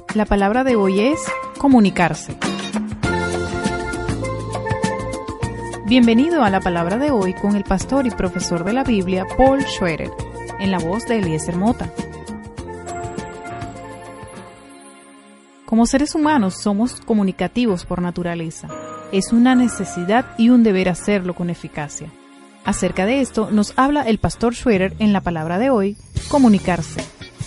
La palabra de hoy es comunicarse. Bienvenido a la palabra de hoy con el pastor y profesor de la Biblia, Paul Schroeder, en la voz de Eliezer Mota. Como seres humanos somos comunicativos por naturaleza. Es una necesidad y un deber hacerlo con eficacia. Acerca de esto nos habla el pastor Schroeder en la palabra de hoy, comunicarse.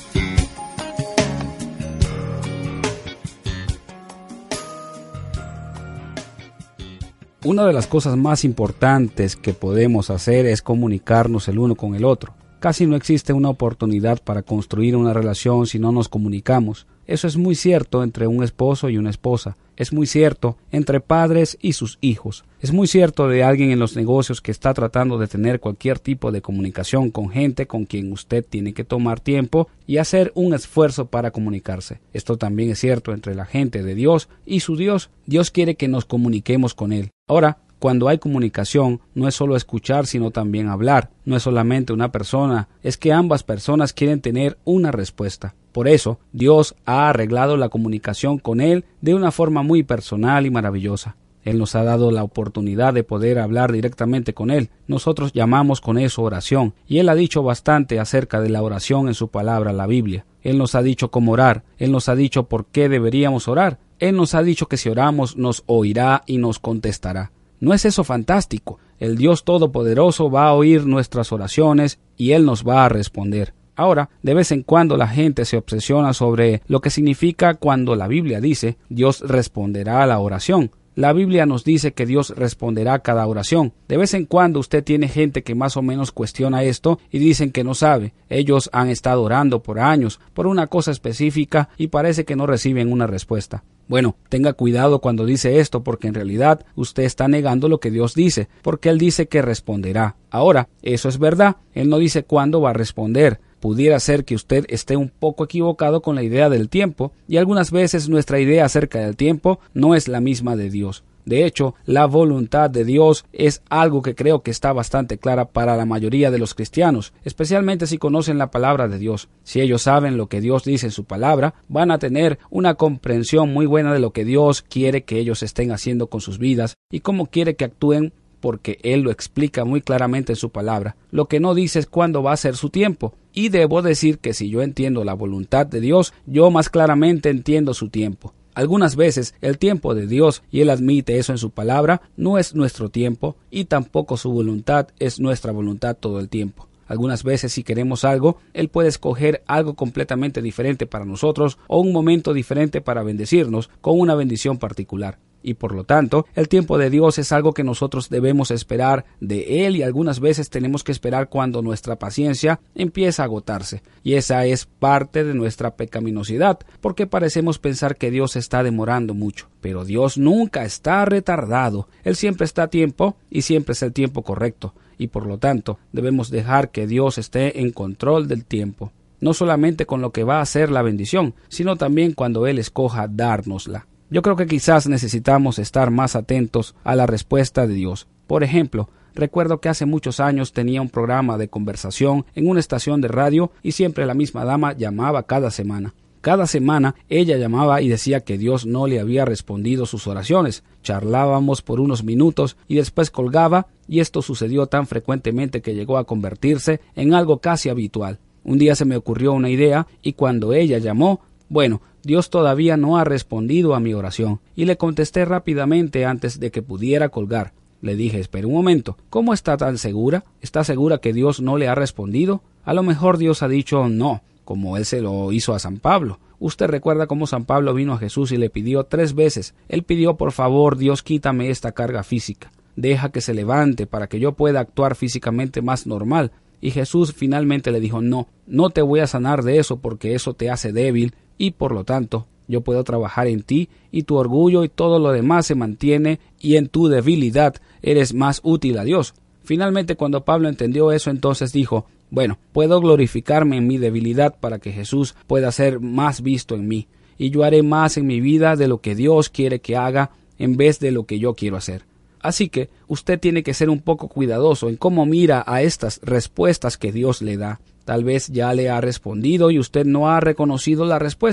Una de las cosas más importantes que podemos hacer es comunicarnos el uno con el otro. Casi no existe una oportunidad para construir una relación si no nos comunicamos. Eso es muy cierto entre un esposo y una esposa. Es muy cierto entre padres y sus hijos. Es muy cierto de alguien en los negocios que está tratando de tener cualquier tipo de comunicación con gente con quien usted tiene que tomar tiempo y hacer un esfuerzo para comunicarse. Esto también es cierto entre la gente de Dios y su Dios. Dios quiere que nos comuniquemos con Él. Ahora, cuando hay comunicación, no es solo escuchar, sino también hablar. No es solamente una persona, es que ambas personas quieren tener una respuesta. Por eso, Dios ha arreglado la comunicación con Él de una forma muy personal y maravillosa. Él nos ha dado la oportunidad de poder hablar directamente con Él. Nosotros llamamos con eso oración, y Él ha dicho bastante acerca de la oración en su palabra, la Biblia. Él nos ha dicho cómo orar, Él nos ha dicho por qué deberíamos orar. Él nos ha dicho que si oramos nos oirá y nos contestará. ¿No es eso fantástico? El Dios Todopoderoso va a oír nuestras oraciones y Él nos va a responder. Ahora, de vez en cuando la gente se obsesiona sobre lo que significa cuando la Biblia dice Dios responderá a la oración. La Biblia nos dice que Dios responderá a cada oración. De vez en cuando usted tiene gente que más o menos cuestiona esto y dicen que no sabe. Ellos han estado orando por años por una cosa específica y parece que no reciben una respuesta. Bueno, tenga cuidado cuando dice esto porque en realidad usted está negando lo que Dios dice, porque Él dice que responderá. Ahora, eso es verdad, Él no dice cuándo va a responder. Pudiera ser que usted esté un poco equivocado con la idea del tiempo, y algunas veces nuestra idea acerca del tiempo no es la misma de Dios. De hecho, la voluntad de Dios es algo que creo que está bastante clara para la mayoría de los cristianos, especialmente si conocen la palabra de Dios. Si ellos saben lo que Dios dice en su palabra, van a tener una comprensión muy buena de lo que Dios quiere que ellos estén haciendo con sus vidas y cómo quiere que actúen, porque Él lo explica muy claramente en su palabra. Lo que no dice es cuándo va a ser su tiempo. Y debo decir que si yo entiendo la voluntad de Dios, yo más claramente entiendo su tiempo. Algunas veces el tiempo de Dios, y Él admite eso en su palabra, no es nuestro tiempo y tampoco su voluntad es nuestra voluntad todo el tiempo. Algunas veces si queremos algo, Él puede escoger algo completamente diferente para nosotros o un momento diferente para bendecirnos con una bendición particular. Y por lo tanto, el tiempo de Dios es algo que nosotros debemos esperar de Él y algunas veces tenemos que esperar cuando nuestra paciencia empieza a agotarse. Y esa es parte de nuestra pecaminosidad, porque parecemos pensar que Dios está demorando mucho. Pero Dios nunca está retardado. Él siempre está a tiempo y siempre es el tiempo correcto. Y por lo tanto, debemos dejar que Dios esté en control del tiempo. No solamente con lo que va a ser la bendición, sino también cuando Él escoja dárnosla. Yo creo que quizás necesitamos estar más atentos a la respuesta de Dios. Por ejemplo, recuerdo que hace muchos años tenía un programa de conversación en una estación de radio y siempre la misma dama llamaba cada semana. Cada semana ella llamaba y decía que Dios no le había respondido sus oraciones. Charlábamos por unos minutos y después colgaba, y esto sucedió tan frecuentemente que llegó a convertirse en algo casi habitual. Un día se me ocurrió una idea y cuando ella llamó, Dios todavía no ha respondido a mi oración, y le contesté rápidamente antes de que pudiera colgar. Le dije, espera un momento, ¿cómo está tan segura? ¿Está segura que Dios no le ha respondido? A lo mejor Dios ha dicho no, como Él se lo hizo a San Pablo. Usted recuerda cómo San Pablo vino a Jesús y le pidió 3 veces. Él pidió, por favor, Dios, quítame esta carga física. Deja que se levante para que yo pueda actuar físicamente más normal. Y Jesús finalmente le dijo, no te voy a sanar de eso porque eso te hace débil y por lo tanto yo puedo trabajar en ti y tu orgullo y todo lo demás se mantiene y en tu debilidad eres más útil a Dios. Finalmente cuando Pablo entendió eso entonces dijo, puedo glorificarme en mi debilidad para que Jesús pueda ser más visto en mí y yo haré más en mi vida de lo que Dios quiere que haga en vez de lo que yo quiero hacer. Así que usted tiene que ser un poco cuidadoso en cómo mira a estas respuestas que Dios le da. Tal vez ya le ha respondido y usted no ha reconocido la respuesta.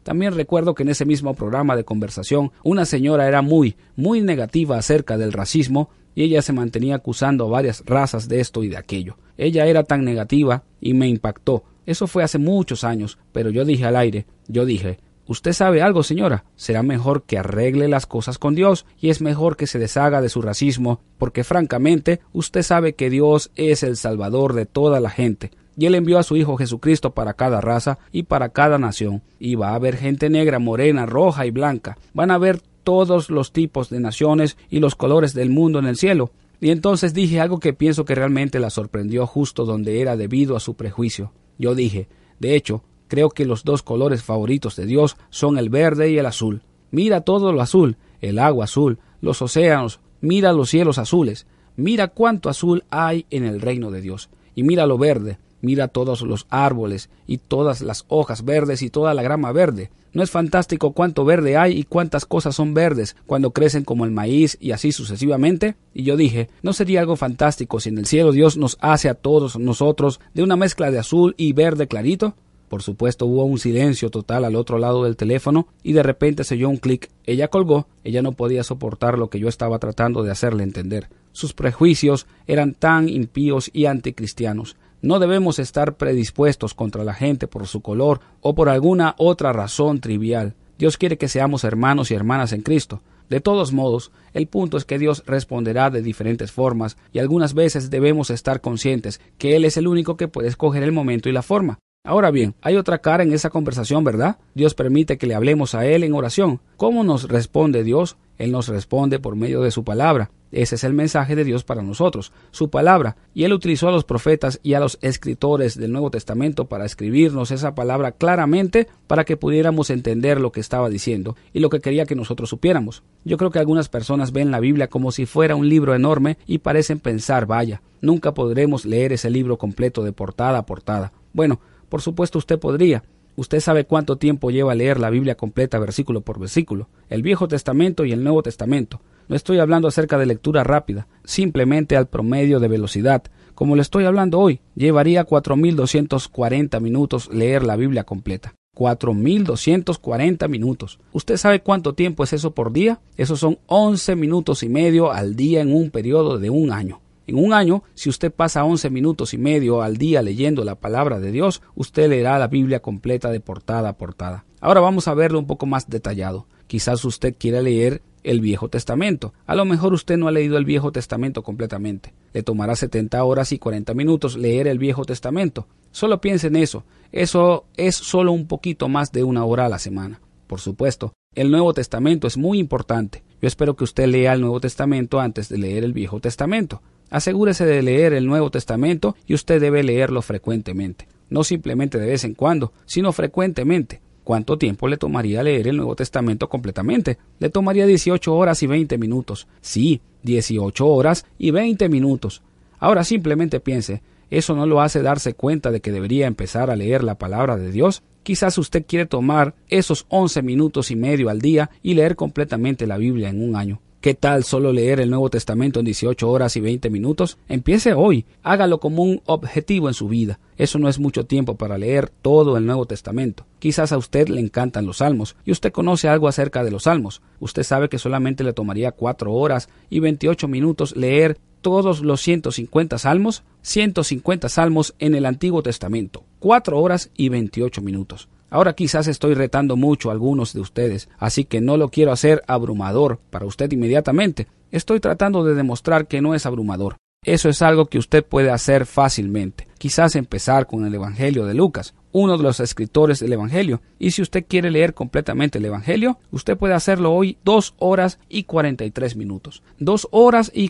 También recuerdo que en ese mismo programa de conversación una señora era muy negativa acerca del racismo y ella se mantenía acusando a varias razas de esto y de aquello. Ella era tan negativa y me impactó. Eso fue hace muchos años, pero yo dije al aire, ¿usted sabe algo, señora? Será mejor que arregle las cosas con Dios y es mejor que se deshaga de su racismo, porque francamente usted sabe que Dios es el Salvador de toda la gente. Y Él envió a su Hijo Jesucristo para cada raza y para cada nación. Y va a haber gente negra, morena, roja y blanca. Van a ver todos los tipos de naciones y los colores del mundo en el cielo. Y entonces dije algo que pienso que realmente la sorprendió justo donde era debido a su prejuicio. Yo dije, de hecho, creo que los dos colores favoritos de Dios son el verde y el azul. Mira todo lo azul, el agua azul, los océanos, mira los cielos azules. Mira cuánto azul hay en el reino de Dios. Y mira lo verde. Mira todos los árboles y todas las hojas verdes y toda la grama verde. ¿No es fantástico cuánto verde hay y cuántas cosas son verdes cuando crecen como el maíz y así sucesivamente? Y yo dije, ¿no sería algo fantástico si en el cielo Dios nos hace a todos nosotros de una mezcla de azul y verde clarito? Por supuesto hubo un silencio total al otro lado del teléfono y de repente se oyó un clic. Ella colgó. Ella no podía soportar lo que yo estaba tratando de hacerle entender. Sus prejuicios eran tan impíos y anticristianos. No debemos estar predispuestos contra la gente por su color o por alguna otra razón trivial. Dios quiere que seamos hermanos y hermanas en Cristo. De todos modos, el punto es que Dios responderá de diferentes formas y algunas veces debemos estar conscientes que Él es el único que puede escoger el momento y la forma. Ahora bien, hay otra cara en esa conversación, ¿verdad? Dios permite que le hablemos a Él en oración. ¿Cómo nos responde Dios? Él nos responde por medio de su palabra. Ese es el mensaje de Dios para nosotros, su palabra. Y Él utilizó a los profetas y a los escritores del Nuevo Testamento para escribirnos esa palabra claramente para que pudiéramos entender lo que estaba diciendo y lo que quería que nosotros supiéramos. Yo creo que algunas personas ven la Biblia como si fuera un libro enorme y parecen pensar, vaya, nunca podremos leer ese libro completo de portada a portada. Bueno, por supuesto usted podría. Usted sabe cuánto tiempo lleva leer la Biblia completa versículo por versículo, el Viejo Testamento y el Nuevo Testamento. No estoy hablando acerca de lectura rápida, simplemente al promedio de velocidad. Como le estoy hablando hoy, llevaría 4.240 minutos leer la Biblia completa. 4.240 minutos. ¿Usted sabe cuánto tiempo es eso por día? Esos son 11 minutos y medio al día en un periodo de un año. En un año, si usted pasa 11 minutos y medio al día leyendo la palabra de Dios, usted leerá la Biblia completa de portada a portada. Ahora vamos a verlo un poco más detallado. Quizás usted quiera leer el Viejo Testamento. A lo mejor usted no ha leído el Viejo Testamento completamente. Le tomará 70 horas y 40 minutos leer el Viejo Testamento. Solo piense en eso. Eso es solo un poquito más de 1 hora a la semana. Por supuesto, el Nuevo Testamento es muy importante. Yo espero que usted lea el Nuevo Testamento antes de leer el Viejo Testamento. Asegúrese de leer el Nuevo Testamento y usted debe leerlo frecuentemente. No simplemente de vez en cuando, sino frecuentemente. ¿Cuánto tiempo le tomaría leer el Nuevo Testamento completamente? Le tomaría 18 horas y 20 minutos. Sí, 18 horas y 20 minutos. Ahora simplemente piense, ¿eso no lo hace darse cuenta de que debería empezar a leer la palabra de Dios? Quizás usted quiere tomar esos 11 minutos y medio al día y leer completamente la Biblia en un año. ¿Qué tal solo leer el Nuevo Testamento en 18 horas y 20 minutos? Empiece hoy. Hágalo como un objetivo en su vida. Eso no es mucho tiempo para leer todo el Nuevo Testamento. Quizás a usted le encantan los salmos y usted conoce algo acerca de los salmos. Usted sabe que solamente le tomaría 4 horas y 28 minutos leer todos los 150 salmos. 150 salmos en el Antiguo Testamento. 4 horas y 28 minutos. Ahora quizás estoy retando mucho a algunos de ustedes, así que no lo quiero hacer abrumador para usted inmediatamente. Estoy tratando de demostrar que no es abrumador. Eso es algo que usted puede hacer fácilmente. Quizás empezar con el Evangelio de Lucas, uno de los escritores del Evangelio. Y si usted quiere leer completamente el Evangelio, usted puede hacerlo hoy 2 horas y 43 minutos. 2 horas y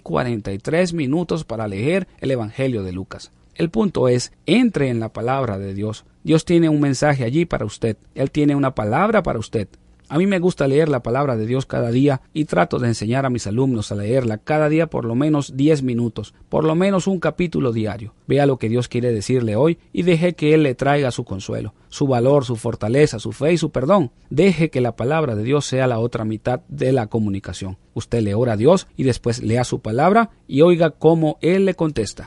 43 minutos para leer el Evangelio de Lucas. El punto es, entre en la palabra de Dios. Dios tiene un mensaje allí para usted. Él tiene una palabra para usted. A mí me gusta leer la palabra de Dios cada día y trato de enseñar a mis alumnos a leerla cada día por lo menos 10 minutos, por lo menos un capítulo diario. Vea lo que Dios quiere decirle hoy y deje que Él le traiga su consuelo, su valor, su fortaleza, su fe y su perdón. Deje que la palabra de Dios sea la otra mitad de la comunicación. Usted le ora a Dios y después lea su palabra y oiga cómo Él le contesta.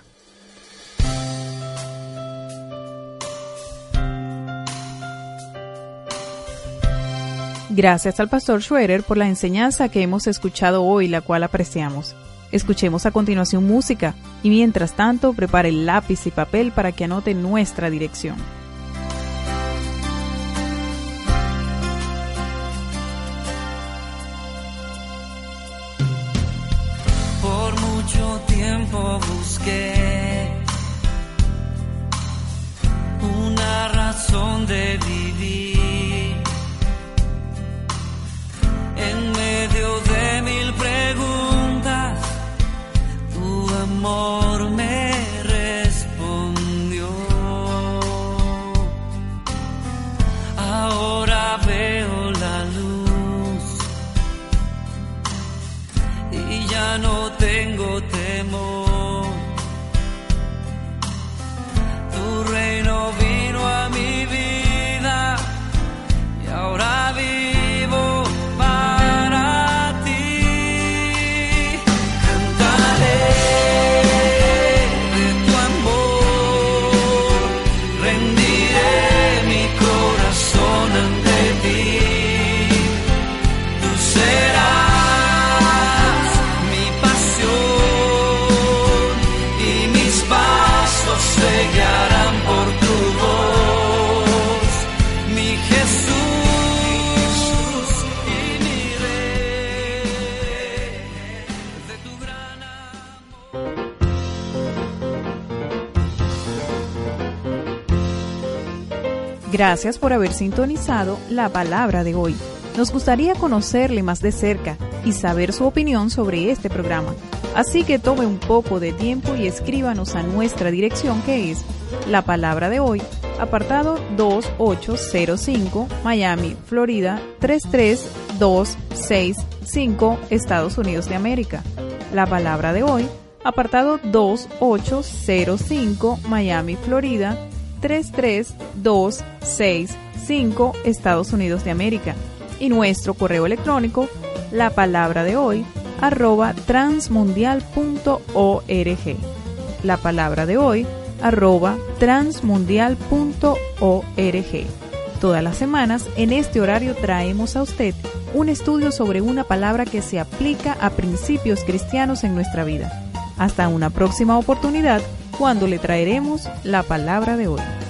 Gracias al pastor Schroeder por la enseñanza que hemos escuchado hoy, la cual apreciamos. Escuchemos a continuación música y mientras tanto prepare lápiz y papel para que anote nuestra dirección. Por mucho tiempo busqué una razón de vivir. En medio de mil preguntas, tu amor me respondió. Ahora veo la luz y ya no tengo temor. Tu reino vino a mi vida y ahora vivo para ti. Cantaré de tu amor, rendiré mi corazón ante ti. Tú serás mi pasión y mis pasos se guiarán por tu voz, mi Jesús y mi Rey, de tu gran amor. Gracias por haber sintonizado la palabra de hoy. Nos gustaría conocerle más de cerca y saber su opinión sobre este programa. Así que tome un poco de tiempo y escríbanos a nuestra dirección, que es La Palabra de Hoy, apartado 2805, Miami, Florida 33265, Estados Unidos de América. La Palabra de Hoy, apartado 2805, Miami, Florida 33265, Estados Unidos de América. Y nuestro correo electrónico, lapalabradehoy@transmundial.org. lapalabradehoy@transmundial.org. Todas las semanas en este horario traemos a usted un estudio sobre una palabra que se aplica a principios cristianos en nuestra vida. Hasta una próxima oportunidad, cuando le traeremos la palabra de hoy.